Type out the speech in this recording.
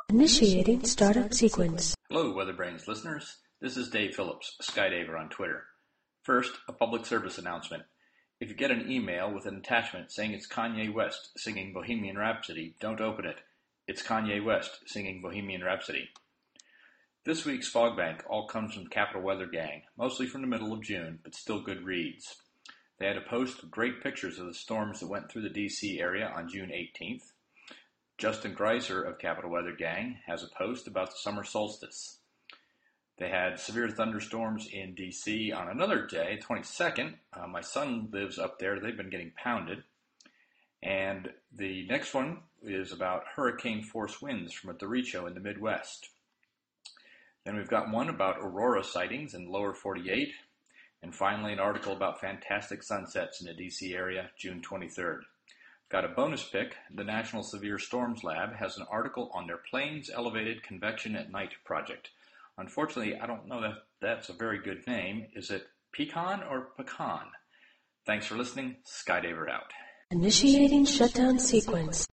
Initiating startup sequence. Hello, WeatherBrains listeners. This is Dave Phillips, Skydaver on Twitter. First, a public service announcement. If you get an email with an attachment saying it's Kanye West singing Bohemian Rhapsody, don't open it. It's Kanye West singing Bohemian Rhapsody. This week's Fog Bank all comes from Capital Weather Gang, mostly from the middle of June, but still good reads. They had a post of great pictures of the storms that went through the D.C. area on June 18th. Justin Greiser of Capital Weather Gang has a post about the summer solstice. They had severe thunderstorms in D.C. on another day, 22nd. My son lives up there. They've been getting pounded. And the next one is about hurricane force winds from a derecho in the Midwest. Then we've got one about aurora sightings in lower 48. And finally, an article about fantastic sunsets in the D.C. area, June 23rd. Got a bonus pick. The National Severe Storms Lab has an article on their Plains Elevated Convection at Night project. Unfortunately, I don't know if that's a very good name. Is it pecan or pecan? Thanks for listening. Skydaver out. Initiating shutdown sequence.